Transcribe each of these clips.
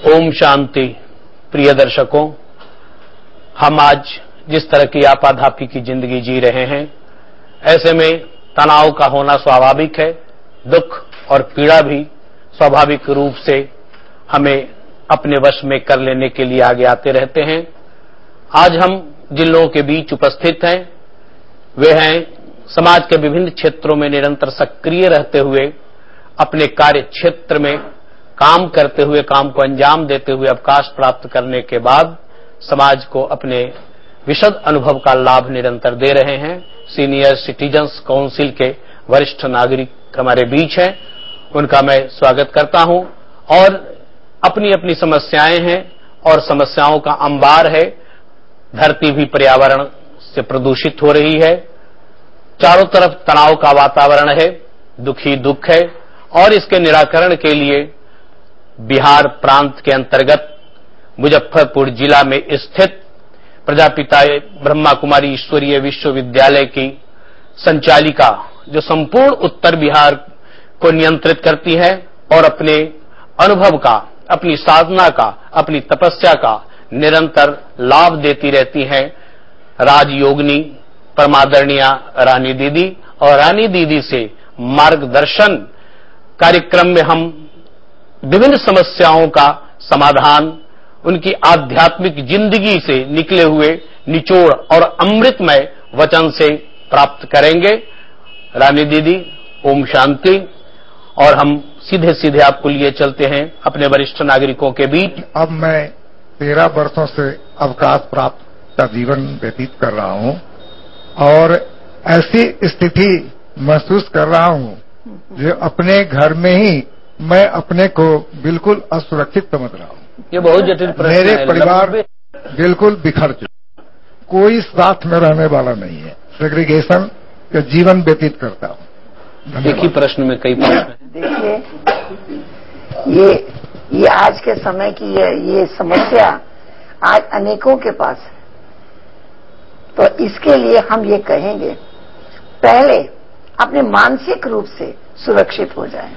ओम शांति। प्रिय दर्शकों, हम आज जिस तरह की आपाधापी की जिंदगी जी रहे हैं, ऐसे में तनाव का होना स्वाभाविक है। दुख और पीड़ा भी स्वाभाविक रूप से हमें अपने वश में कर लेने के लिए आगे आते रहते हैं। आज हम जिन लोगों के बीच उपस्थित हैं, वे हैं समाज के विभिन्न क्षेत्रों में निरंतर सक्रिय रहते हुए, अपने कार्य क्षेत्र में काम करते हुए, काम को अंजाम देते हुए अवकाश प्राप्त करने के बाद समाज को अपने विशद अनुभव का लाभ निरंतर दे रहे हैं। सीनियर सिटीजन्स काउंसिल के वरिष्ठ नागरिक हमारे बीच हैं, उनका मैं स्वागत करता हूं। और अपनी अपनी समस्याएं हैं और समस्याओं का अंबार है। धरती भी पर्यावरण से प्रदूषित हो रही है, चारों तरफ तनाव का वातावरण है, दुखी दुख है। और इसके निराकरण के लिए बिहार प्रांत के अंतर्गत मुजफ्फरपुर जिला में स्थित प्रजापिता ब्रह्मा कुमारी ईश्वरीय विश्वविद्यालय की संचालिका, जो संपूर्ण उत्तर बिहार को नियंत्रित करती है और अपने अनुभव का, अपनी साधना का, अपनी तपस्या का निरंतर लाभ देती रहती हैं, राजयोगिनी परमादरणीय रानी दीदी। और रानी दीदी से मार्गदर्शन कार्यक्रम में हम विभिन्न समस्याओं का समाधान, उनकी आध्यात्मिक जिंदगी से निकले हुए निचोड़ और अमृतमय वचन से प्राप्त करेंगे। रानी दीदी, ओम शांति। और हम सीधे सीधे आपको लिए चलते हैं अपने वरिष्ठ नागरिकों के बीच। अब मैं 13 वर्षों से अवकाश प्राप्त का जीवन व्यतीत कर रहा हूं और ऐसी स्थिति महसूस कर रहा हूं जो अपने घर में ही मैं अपने को बिल्कुल असुरक्षित समझ रहा हूं। ये बहुत जटिल प्रश्न है। मेरे परिवार बिल्कुल बिखर चुका, कोई साथ में रहने वाला नहीं है, सेग्रीगेशन का जीवन व्यतीत करता हूं। एक ही प्रश्न में कई प्रश्न हैं। देखिए, ये आज के समय की ये समस्या आज अनेकों के पास है। तो इसके लिए हम ये कहेंगे, पहले अपने मानसिक रूप से सुरक्षित हो जाएं।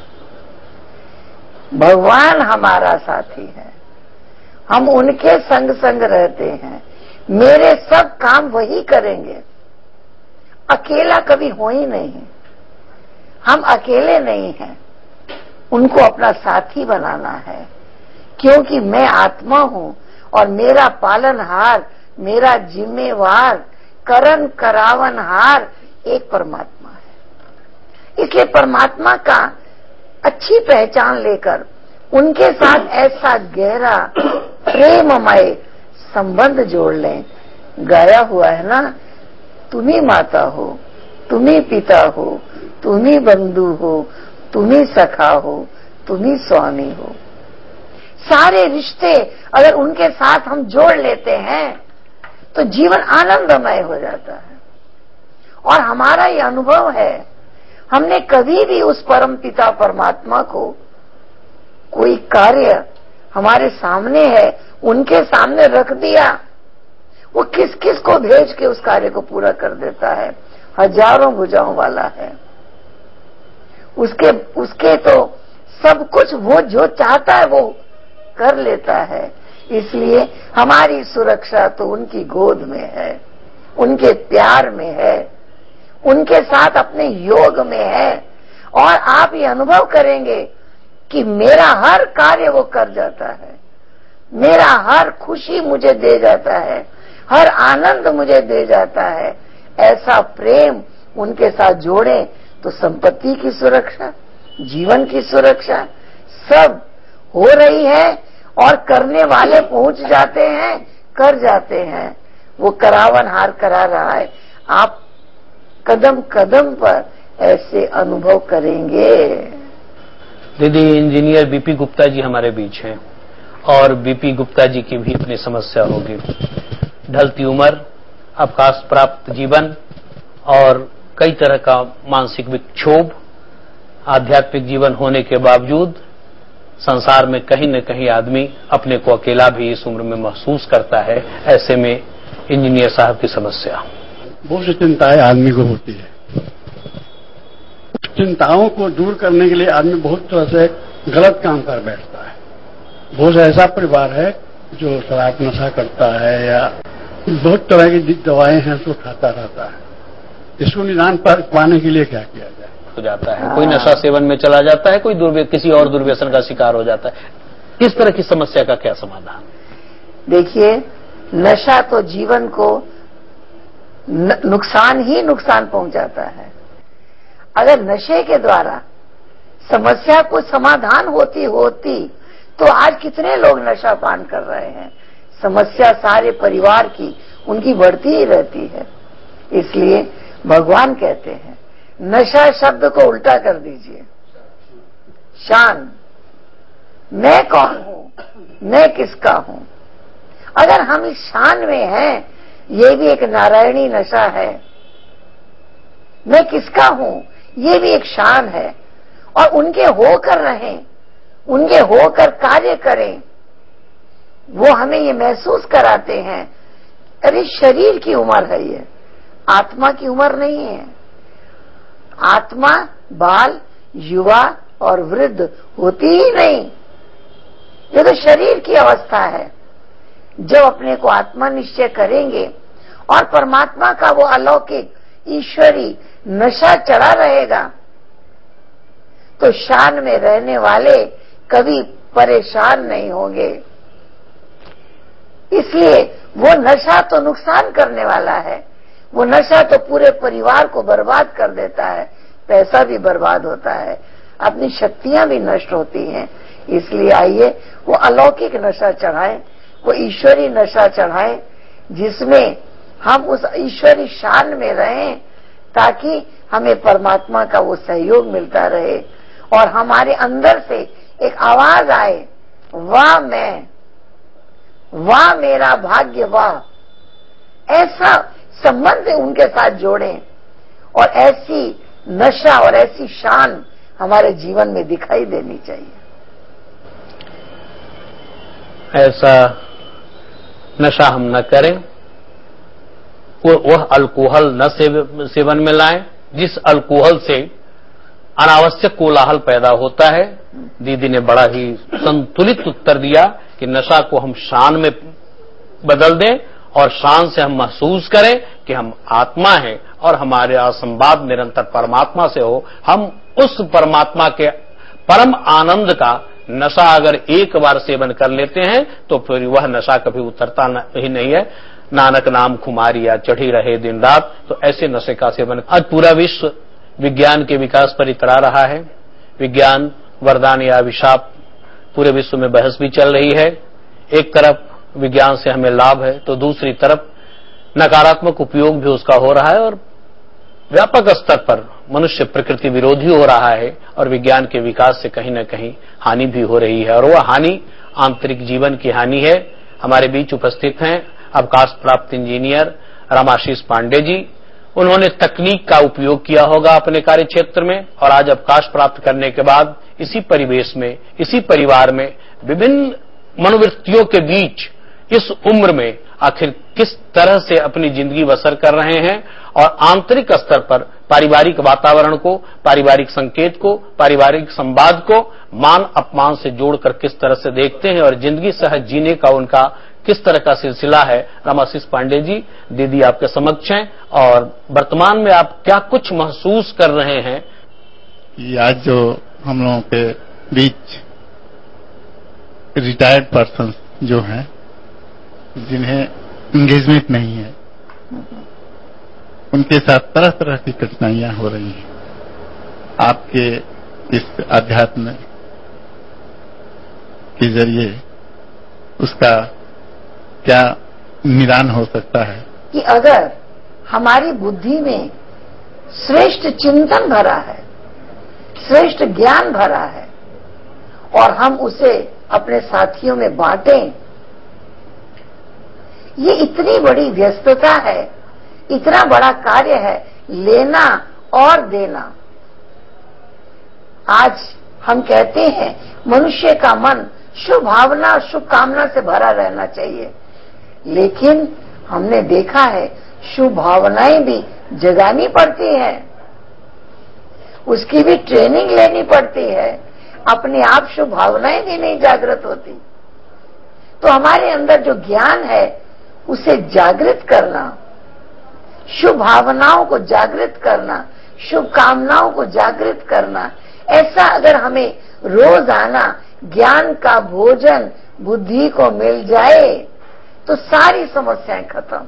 भगवान हमारा साथी है, हम उनके संग संग रहते हैं, मेरे सब काम वही करेंगे, अकेला कभी हो ही नहीं। हम अकेले नहीं हैं, उनको अपना साथी बनाना है, क्योंकि मैं आत्मा हूं और मेरा पालनहार, मेरा जिम्मेवार, करन करावनहार एक परमात्मा है। इसलिए परमात्मा का अच्छी पहचान लेकर उनके साथ ऐसा गहरा प्रेममय संबंध जोड़ लें। गाया हुआ है ना, तुम ही माता हो, तुम ही पिता हो, तुम ही बंधु हो, तुम ही सखा हो, तुम ही स्वामी हो। सारे रिश्ते अगर उनके साथ हम जोड़ लेते हैं तो जीवन आनंदमय हो जाता है। और हमारा ये अनुभव है, हमने कभी भी उस परम पिता परमात्मा को कोई कार्य हमारे सामने है, उनके सामने रख दिया, वो किस किस को भेज के उस कार्य को पूरा कर देता है। हजारों भुजाओं वाला है, उसके तो सब कुछ वो जो चाहता है वो कर लेता है। इसलिए हमारी सुरक्षा तो उनकी गोद में है, उनके प्यार में है, उनके साथ अपने योग में है। और आप ये अनुभव करेंगे कि मेरा हर कार्य वो कर जाता है, मेरा हर खुशी मुझे दे जाता है, हर आनंद मुझे दे जाता है। ऐसा प्रेम उनके साथ जोड़ें तो संपत्ति की सुरक्षा, जीवन की सुरक्षा सब हो रही है। और करने वाले पहुंच जाते हैं, कर जाते हैं, वो करावन हार करा रहा है। आप कदम कदम पर ऐसे अनुभव करेंगे। दीदी, इंजीनियर बीपी गुप्ता जी हमारे बीच हैं और बीपी गुप्ता जी की भी अपनी समस्या होगी। ढलती उम्र, अवकाश प्राप्त जीवन और कई तरह का मानसिक विक्षोभ, आध्यात्मिक जीवन होने के बावजूद संसार में कहीं न कहीं आदमी अपने को अकेला भी इस उम्र में महसूस करता है। ऐसे में इंजीनियर साहब की समस्या, बहुत सी चिंताएं आदमी को होती है। चिंताओं को दूर करने के लिए आदमी बहुत तरह से गलत काम कर बैठता है। बहुत से ऐसा परिवार है जो शराब नशा करता है या बहुत तरह की दवाएं हैं तो खाता रहता है। इसको निदान पाने के लिए क्या किया जाए? हो जाता है, कोई नशा सेवन में चला जाता है, कोई किसी और दुर्व्यसन का शिकार हो जाता है। इस तरह की समस्या का क्या समाधान? देखिए, नशा तो जीवन को नुकसान ही नुकसान पहुंचाता है। अगर नशे के द्वारा समस्या को समाधान होती तो आज कितने लोग नशा पान कर रहे हैं। समस्या सारे परिवार की, उनकी बढ़ती ही रहती है। इसलिए भगवान कहते हैं नशा शब्द को उल्टा कर दीजिए, शान। मैं कौन हूं, मैं किसका हूं। अगर हम इस शान में हैं, ये भी एक नारायणी नशा है। मैं किसका हूं, ये भी एक शान है। और उनके होकर रहें, उनके होकर कार्य करें, वो हमें ये महसूस कराते हैं, अरे शरीर की उम्र है ये, आत्मा की उम्र नहीं है। आत्मा बाल, युवा और वृद्ध होती ही नहीं, ये तो शरीर की अवस्था है। जब अपने को आत्मा निश्चय करेंगे और परमात्मा का वो अलौकिक ईश्वरी नशा चढ़ा रहेगा, तो शान में रहने वाले कभी परेशान नहीं होंगे। इसलिए वो नशा तो नुकसान करने वाला है, वो नशा तो पूरे परिवार को बर्बाद कर देता है, पैसा भी बर्बाद होता है, अपनी शक्तियां भी नष्ट होती हैं। इसलिए आइए वो अलौकिक नशा चढ़ाएं, वो ईश्वरी नशा चढ़ाएं, जिसमें हम उस ईश्वरी शान में रहें, ताकि हमें परमात्मा का वो सहयोग मिलता रहे और हमारे अंदर से एक आवाज आए, वाह मैं, वाह मेरा भाग्य, वाह। ऐसा संबंध उनके साथ जोड़ें और ऐसी नशा और ऐसी शान हमारे जीवन में दिखाई देनी चाहिए। ऐसा नशा हम न करें, वह अल्कोहल न सेवन में लाएं जिस अल्कोहल से अनावश्यक कोलाहल पैदा होता है। दीदी ने बड़ा ही संतुलित उत्तर दिया कि नशा को हम शान में बदल दें और शान से हम महसूस करें कि हम आत्मा हैं और हमारे संवाद निरंतर परमात्मा से हो। हम उस परमात्मा के परम आनंद का नशा अगर एक बार सेवन कर लेते हैं तो फिर वह नशा कभी उतरता ही नहीं है। नानक नाम खुमारिया चढ़ी रहे दिन रात, तो ऐसे नशे का सेवन। आज पूरा विश्व विज्ञान के विकास पर इतरा रहा है। विज्ञान वरदान या अभिशाप, पूरे विश्व में बहस भी चल रही है। एक तरफ विज्ञान से हमें लाभ है तो दूसरी तरफ नकारात्मक उपयोग भी उसका हो रहा है और व्यापक स्तर पर मनुष्य प्रकृति विरोधी हो रहा है और विज्ञान के विकास से कहीं न कहीं हानि भी हो रही है और वह हानि आंतरिक जीवन की हानि है। हमारे बीच उपस्थित हैं अवकाश प्राप्त इंजीनियर रामाशीष पांडे जी। उन्होंने तकनीक का उपयोग किया होगा अपने कार्य क्षेत्र में और आज अवकाश प्राप्त करने के बाद इसी परिवेश में, इसी परिवार में विभिन्न मनोवृत्तियों के बीच इस उम्र में आखिर किस तरह से अपनी जिंदगी बसर कर रहे हैं और आंतरिक स्तर पर पारिवारिक वातावरण को, पारिवारिक संकेत को, पारिवारिक संवाद को मान अपमान से जोड़कर किस तरह से देखते हैं और जिंदगी सहज जीने का उनका किस तरह का सिलसिला है। रामाशीष पांडे जी, दीदी आपके समक्ष हैं और वर्तमान में आप क्या कुछ महसूस कर रहे हैं? आज जो हम लोगों के बीच रिटायर्ड पर्सन जो हैं, जिन्हें एंगेजमेंट नहीं है, उनके साथ तरह तरह की कठिनाइयां हो रही हैं। आपके इस अध्यात्म के जरिए उसका क्या निदान हो सकता है? कि अगर हमारी बुद्धि में श्रेष्ठ चिंतन भरा है, श्रेष्ठ ज्ञान भरा है और हम उसे अपने साथियों में बांटें, ये इतनी बड़ी व्यस्तता है, इतना बड़ा कार्य है, लेना और देना। आज हम कहते हैं मनुष्य का मन शुभ भावना, शुभ कामना से भरा रहना चाहिए, लेकिन हमने देखा है शुभ भावनाएं भी जगानी पड़ती है, उसकी भी ट्रेनिंग लेनी पड़ती है। अपने आप शुभ भावनाएं भी नहीं जागृत होती। तो हमारे अंदर जो ज्ञान है उसे जागृत करना, शुभ भावनाओं को जागृत करना, शुभ कामनाओं को जागृत करना, ऐसा अगर हमें रोजाना ज्ञान का भोजन बुद्धि को मिल जाए तो सारी समस्याएं खत्म।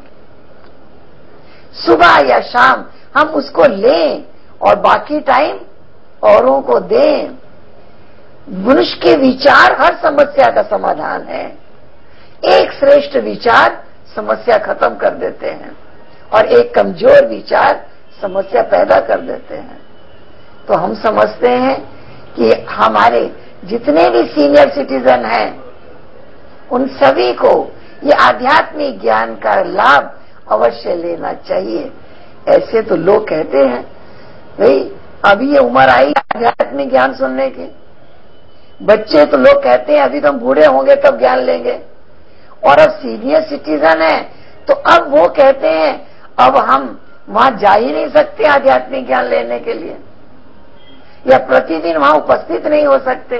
सुबह या शाम हम उसको लें और बाकी टाइम औरों को दें। मनुष्य के विचार हर समस्या का समाधान है। एक श्रेष्ठ विचार समस्या खत्म कर देते हैं और एक कमजोर विचार समस्या पैदा कर देते हैं। तो हम समझते हैं कि हमारे जितने भी सीनियर सिटीजन हैं उन सभी को ये आध्यात्मिक ज्ञान का लाभ अवश्य लेना चाहिए। ऐसे तो लोग कहते हैं भाई अभी ये उम्र आई आध्यात्मिक ज्ञान सुनने की। बच्चे तो लोग कहते हैं अभी तो हम बूढ़े होंगे तब ज्ञान लेंगे, और अब सीनियर सिटीजन है तो अब वो कहते हैं अब हम वहां जा ही नहीं सकते आध्यात्मिक ज्ञान लेने के लिए, या प्रतिदिन वहां उपस्थित नहीं हो सकते।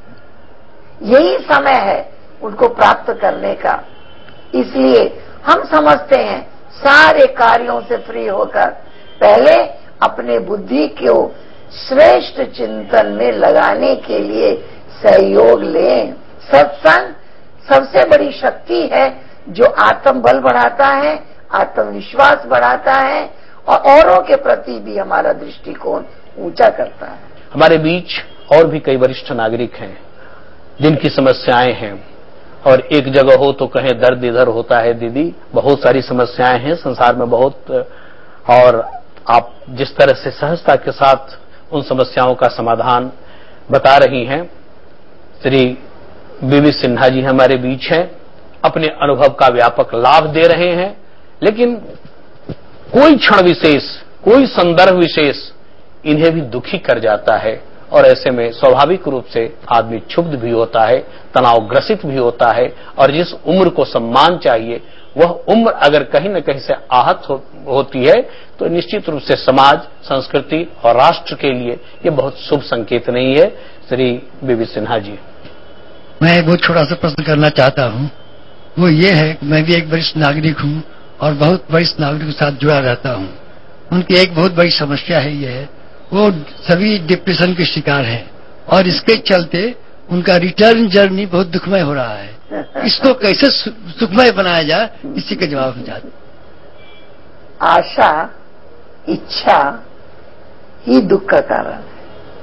यही समय है उनको प्राप्त करने का। इसलिए हम समझते हैं सारे कार्यों से फ्री होकर पहले अपने बुद्धि को श्रेष्ठ चिंतन में लगाने के लिए सहयोग लें। सत्संग सबसे बड़ी शक्ति है जो आत्मबल बढ़ाता है, आत्मविश्वास बढ़ाता है और औरों के प्रति भी हमारा दृष्टिकोण ऊंचा करता है। हमारे बीच और भी कई वरिष्ठ नागरिक हैं जिनकी समस्याएं हैं, और एक जगह हो तो कहें दर्द इधर होता है। दीदी बहुत सारी समस्याएं हैं संसार में बहुत, और आप जिस तरह से सहजता के साथ उन समस्याओं का समाधान बता रही हैं। श्री बीवी सिन्हा जी हमारे बीच हैं, अपने अनुभव का व्यापक लाभ दे रहे हैं, लेकिन कोई क्षण विशेष, कोई संदर्भ विशेष इन्हें भी दुखी कर जाता है, और ऐसे में स्वाभाविक रूप से आदमी क्षुब्ध भी होता है, तनावग्रसित भी होता है, और जिस उम्र को सम्मान चाहिए वह उम्र अगर कहीं न कहीं से आहत होती है तो निश्चित रूप से समाज, संस्कृति और राष्ट्र के लिए ये बहुत शुभ संकेत नहीं है। श्री बीबी सिन्हा जी, मैं एक बहुत छोटा सा प्रश्न करना चाहता हूं। वो ये है कि मैं भी एक वरिष्ठ नागरिक हूं और बहुत वरिष्ठ नागरिकों के साथ जुड़ा रहता हूं। उनकी एक बहुत बड़ी समस्या है ये है, वो सभी डिप्रेशन के शिकार हैं और इसके चलते उनका रिटर्न जर्नी बहुत दुखमय हो रहा है। इसको कैसे सुखमय बनाया जाए, इसी का जवाब हम चाहते। आशा, इच्छा ही दुख का कारण है।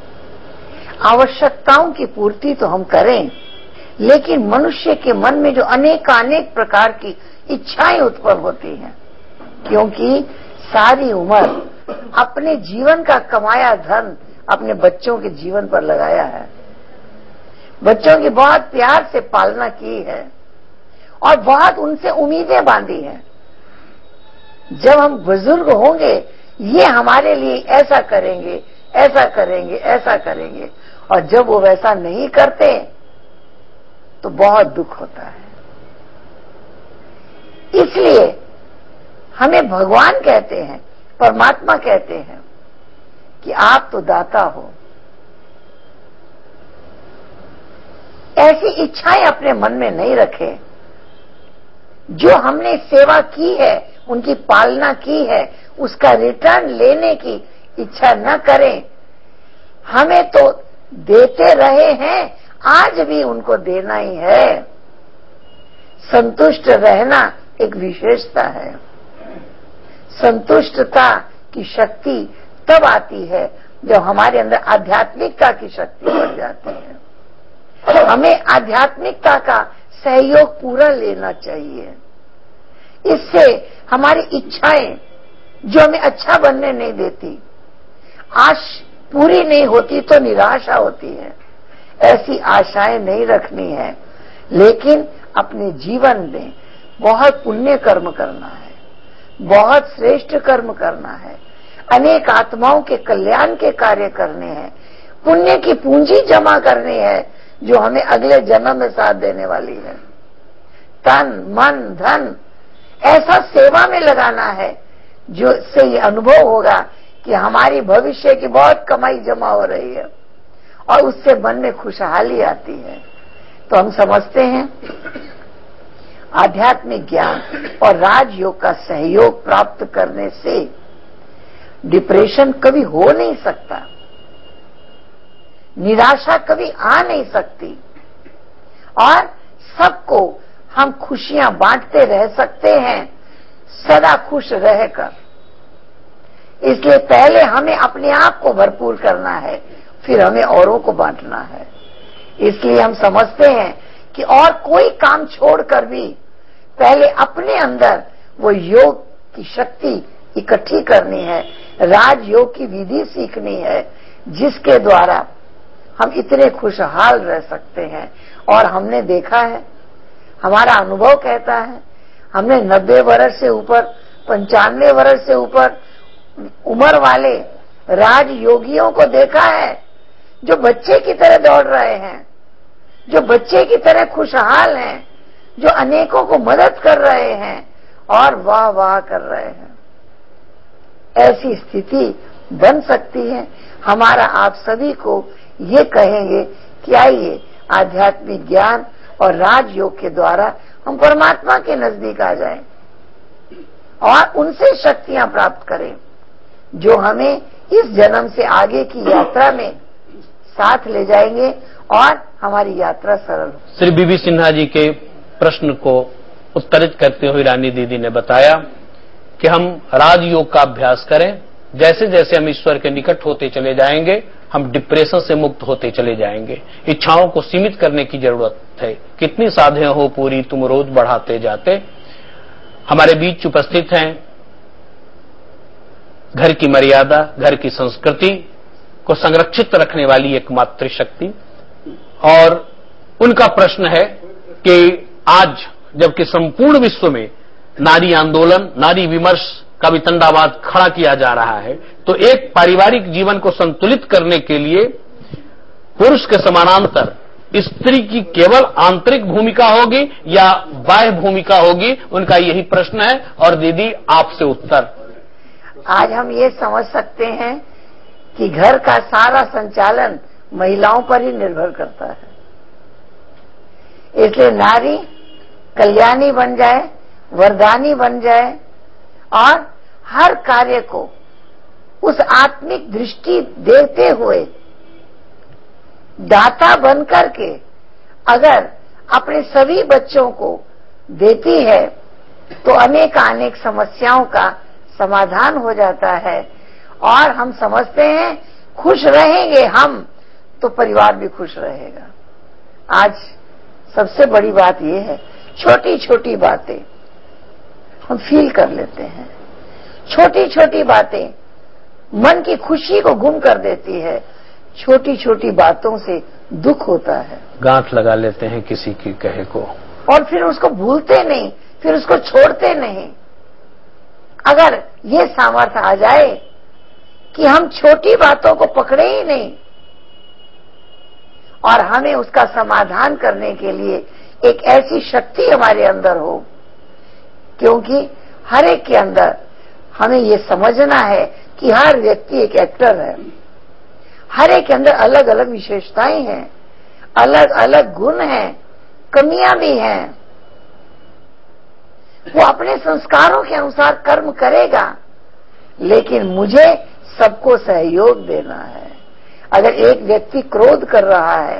आवश्यकताओं की पूर्ति तो हम करें, लेकिन मनुष्य के मन में जो अनेक प्रकार की इच्छाएं उत्पन्न होती हैं, क्योंकि सारी उम्र अपने जीवन का कमाया धन अपने बच्चों के जीवन पर लगाया है, बच्चों की बहुत प्यार से पालना की है और बहुत उनसे उम्मीदें बांधी हैं। जब हम बुजुर्ग होंगे ये हमारे लिए ऐसा करेंगे, ऐसा करेंगे, ऐसा करेंगे, और जब वो वैसा नहीं करते तो बहुत दुख होता है। इसलिए हमें भगवान कहते हैं, परमात्मा कहते हैं कि आप तो दाता हो। ऐसी इच्छाएं अपने मन में नहीं रखें। जो हमने सेवा की है, उनकी पालना की है, उसका रिटर्न लेने की इच्छा न करें। हमें तो देते रहे हैं, आज भी उनको देना ही है। संतुष्ट रहना एक विशेषता है। संतुष्टता की शक्ति तब आती है जब हमारे अंदर आध्यात्मिकता की शक्ति बढ़ जाती है। हमें आध्यात्मिकता का सहयोग पूरा लेना चाहिए। इससे हमारी इच्छाएं जो हमें अच्छा बनने नहीं देती, आश पूरी नहीं होती तो निराशा होती है। ऐसी आशाएं नहीं रखनी है, लेकिन अपने जीवन में बहुत पुण्य कर्म करना है, बहुत श्रेष्ठ कर्म करना है, अनेक आत्माओं के कल्याण के कार्य करने हैं, पुण्य की पूंजी जमा करनी है जो हमें अगले जन्म में साथ देने वाली है। तन मन धन ऐसा सेवा में लगाना है जो से ये अनुभव होगा कि हमारी भविष्य की बहुत कमाई जमा हो रही है और उससे मन में खुशहाली आती है। तो हम समझते हैं आध्यात्मिक ज्ञान और राजयोग का सहयोग प्राप्त करने से डिप्रेशन कभी हो नहीं सकता, निराशा कभी आ नहीं सकती और सबको हम खुशियां बांटते रह सकते हैं सदा खुश रहकर। इसलिए पहले हमें अपने आप को भरपूर करना है, फिर हमें औरों को बांटना है। इसलिए हम समझते हैं कि और कोई काम छोड़कर भी पहले अपने अंदर वो योग की शक्ति इकट्ठी करनी है, राजयोग की विधि सीखनी है, जिसके द्वारा हम इतने खुशहाल रह सकते हैं। और हमने देखा है, हमारा अनुभव कहता है, हमने 90 वर्ष से ऊपर, 95 वर्ष से ऊपर उम्र वाले राजयोगियों को देखा है जो बच्चे की तरह दौड़ रहे हैं, जो बच्चे की तरह खुशहाल हैं, जो अनेकों को मदद कर रहे हैं और वाह वाह कर रहे हैं। ऐसी स्थिति बन सकती है। हमारा आप सभी को ये कहेंगे कि आइए आध्यात्मिक ज्ञान और राजयोग के द्वारा हम परमात्मा के नजदीक आ जाएं और उनसे शक्तियां प्राप्त करें जो हमें इस जन्म से आगे की यात्रा में साथ ले जाएंगे और हमारी यात्रा सरल हो। श्री बीबी सिन्हा जी के प्रश्न को उत्तरित करते हुए रानी दीदी ने बताया कि हम राजयोग का अभ्यास करें, जैसे जैसे हम ईश्वर के निकट होते चले जाएंगे हम डिप्रेशन से मुक्त होते चले जाएंगे। इच्छाओं को सीमित करने की जरूरत है। कितनी साधें हो पूरी तुम रोज बढ़ाते जाते। हमारे बीच उपस्थित हैं घर की मर्यादा, घर की संस्कृति को संरक्षित रखने वाली एक मातृशक्ति, और उनका प्रश्न है कि आज जबकि संपूर्ण विश्व में नारी आंदोलन, नारी विमर्श का वितंडावाद खड़ा किया जा रहा है, तो एक पारिवारिक जीवन को संतुलित करने के लिए पुरुष के समानांतर स्त्री की केवल आंतरिक भूमिका होगी या बाह्य भूमिका होगी, उनका यही प्रश्न है। और दीदी आपसे उत्तर। आज हम ये समझ सकते हैं कि घर का सारा संचालन महिलाओं पर ही निर्भर करता है। इसलिए नारी कल्याणी बन जाए, वरदानी बन जाए और हर कार्य को उस आत्मिक दृष्टि देते हुए दाता बनकर के अगर अपने सभी बच्चों को देती है तो अनेक समस्याओं का समाधान हो जाता है और हम समझते हैं खुश रहेंगे हम तो परिवार भी खुश रहेगा। आज सबसे बड़ी बात यह है, छोटी छोटी बातें हम फील कर लेते हैं, छोटी छोटी बातें मन की खुशी को गुम कर देती है, छोटी छोटी बातों से दुख होता है, गांठ लगा लेते हैं किसी की कहे को और फिर उसको भूलते नहीं, फिर उसको छोड़ते नहीं। अगर ये सामर्थ्य आ जाए कि हम छोटी बातों को पकड़े ही नहीं और हमें उसका समाधान करने के लिए एक ऐसी शक्ति हमारे अंदर हो, क्योंकि हर एक के अंदर हमें ये समझना है कि हर व्यक्ति एक एक्टर है, हर एक के अंदर अलग अलग विशेषताएं हैं, अलग अलग गुण हैं, कमियां भी हैं। वो अपने संस्कारों के अनुसार कर्म करेगा, लेकिन मुझे सबको सहयोग देना है। अगर एक व्यक्ति क्रोध कर रहा है,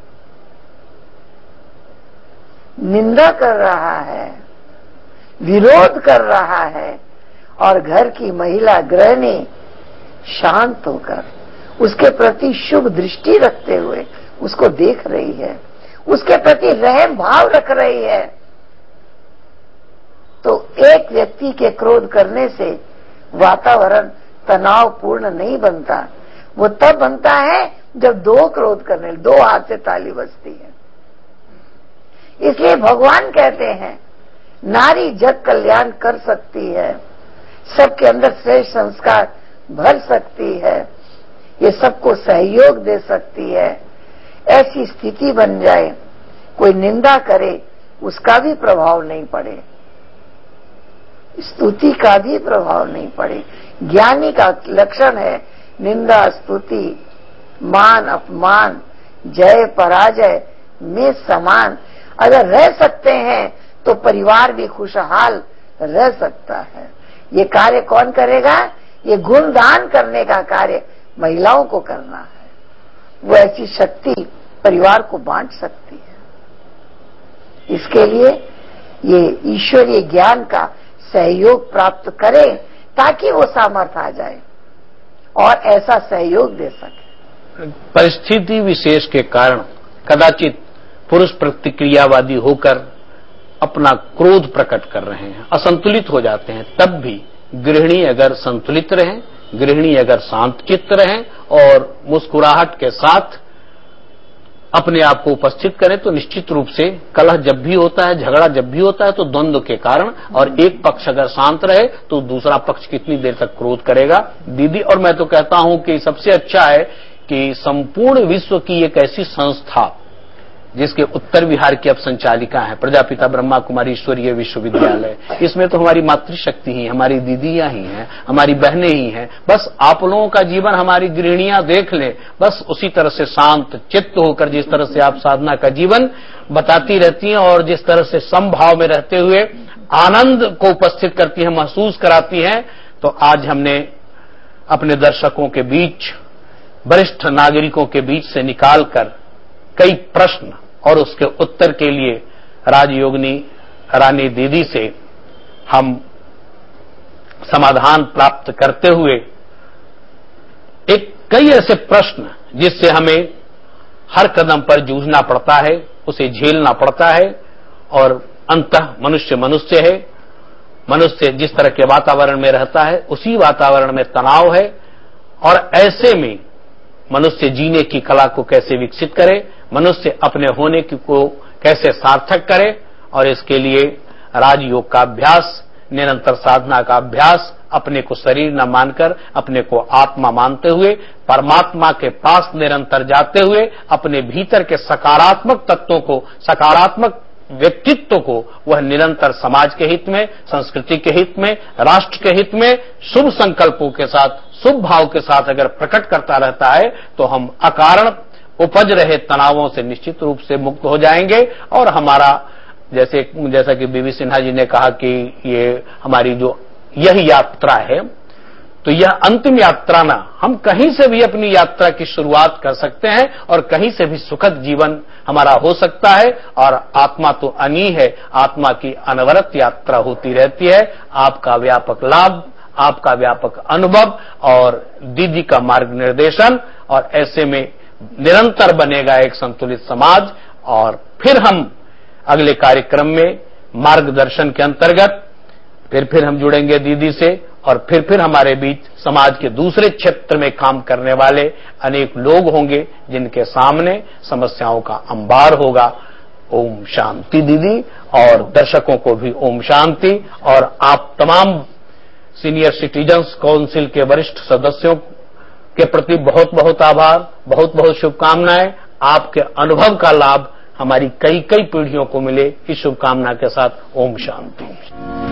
निंदा कर रहा है, विरोध कर रहा है और घर की महिला गृहिणी शांत होकर उसके प्रति शुभ दृष्टि रखते हुए उसको देख रही है, उसके प्रति रहम भाव रख रही है, तो एक व्यक्ति के क्रोध करने से वातावरण तनावपूर्ण नहीं बनता। वो तब बनता है जब दो क्रोध करने, दो हाथ से ताली बजती है। इसलिए भगवान कहते हैं नारी जग कल्याण कर सकती है, सबके अंदर श्रेष्ठ संस्कार भर सकती है, ये सबको सहयोग दे सकती है। ऐसी स्थिति बन जाए कोई निंदा करे उसका भी प्रभाव नहीं पड़े, स्तुति का भी प्रभाव नहीं पड़े। ज्ञानी का लक्षण है निंदा स्तुति मान अपमान जय पराजय में समान अगर रह सकते हैं तो परिवार भी खुशहाल रह सकता है। ये कार्य कौन करेगा? ये गुणदान करने का कार्य महिलाओं को करना है। वो ऐसी शक्ति परिवार को बांट सकती है। इसके लिए ये ईश्वरीय ज्ञान का सहयोग प्राप्त करें ताकि वो सामर्थ्य आ जाए और ऐसा सहयोग दे सके। परिस्थिति विशेष के कारण कदाचित पुरुष प्रतिक्रियावादी होकर अपना क्रोध प्रकट कर रहे हैं, असंतुलित हो जाते हैं। तब भी गृहिणी अगर संतुलित रहें, गृहिणी अगर शांतचित्त रहें और मुस्कुराहट के साथ अपने आप को उपस्थित करें तो निश्चित रूप से कलह जब भी होता है, झगड़ा जब भी होता है तो द्वंद्व के कारण, और एक पक्ष अगर शांत रहे तो दूसरा पक्ष कितनी देर तक क्रोध करेगा दीदी। और मैं तो कहता हूं कि सबसे अच्छा है कि संपूर्ण विश्व की एक ऐसी संस्था जिसके उत्तर बिहार की अब संचालिका है प्रजापिता ब्रह्मा कुमारी ईश्वरीय विश्वविद्यालय, इसमें तो हमारी मातृशक्ति ही, हमारी दीदियां ही हैं, हमारी बहनें ही हैं। बस आप लोगों का जीवन हमारी गृहिणियां देख लें, बस उसी तरह से शांत चित्त होकर जिस तरह से आप साधना का जीवन बताती रहती हैं और जिस तरह से समभाव में रहते हुए आनंद को उपस्थित करती हैं, महसूस कराती हैं, तो आज हमने अपने दर्शकों के बीच, वरिष्ठ नागरिकों के बीच से निकालकर कई प्रश्न और उसके उत्तर के लिए राजयोगिनी रानी दीदी से हम समाधान प्राप्त करते हुए कई ऐसे प्रश्न जिससे हमें हर कदम पर जूझना पड़ता है, उसे झेलना पड़ता है, और अंततः मनुष्य मनुष्य है। मनुष्य जिस तरह के वातावरण में रहता है उसी वातावरण में तनाव है, और ऐसे में मनुष्य जीने की कला को कैसे विकसित करे, मनुष्य अपने होने को कैसे सार्थक करे, और इसके लिए राजयोग का अभ्यास, निरंतर साधना का अभ्यास, अपने को शरीर न मानकर अपने को आत्मा मानते हुए परमात्मा के पास निरंतर जाते हुए अपने भीतर के सकारात्मक तत्वों को, सकारात्मक व्यक्तित्व को वह निरंतर समाज के हित में, संस्कृति के हित में, राष्ट्र के हित में शुभ संकल्पों के साथ, शुभ भाव के साथ अगर प्रकट करता रहता है तो हम अकारण उपज रहे तनावों से निश्चित रूप से मुक्त हो जाएंगे। और हमारा जैसा कि बीवी सिन्हा जी ने कहा कि ये हमारी जो यह यात्रा है, तो यह अंतिम यात्रा ना, हम कहीं से भी अपनी यात्रा की शुरुआत कर सकते हैं और कहीं से भी सुखद जीवन हमारा हो सकता है। और आत्मा तो अनी है, आत्मा की अनवरत यात्रा होती रहती है। आपका व्यापक लाभ, आपका व्यापक अनुभव और दीदी का मार्ग निर्देशन, और ऐसे में निरंतर बनेगा एक संतुलित समाज। और फिर हम अगले कार्यक्रम में मार्गदर्शन के अंतर्गत फिर हम जुड़ेंगे दीदी से, और फिर हमारे बीच समाज के दूसरे क्षेत्र में काम करने वाले अनेक लोग होंगे जिनके सामने समस्याओं का अंबार होगा। ओम शांति दीदी, और दर्शकों को भी ओम शांति। और आप तमाम सीनियर सिटीजन्स काउंसिल के वरिष्ठ सदस्यों के प्रति बहुत बहुत आभार, बहुत बहुत शुभकामनाएं। आपके अनुभव का लाभ हमारी कई कई पीढ़ियों को मिले, इस शुभकामना के साथ ओम शांति।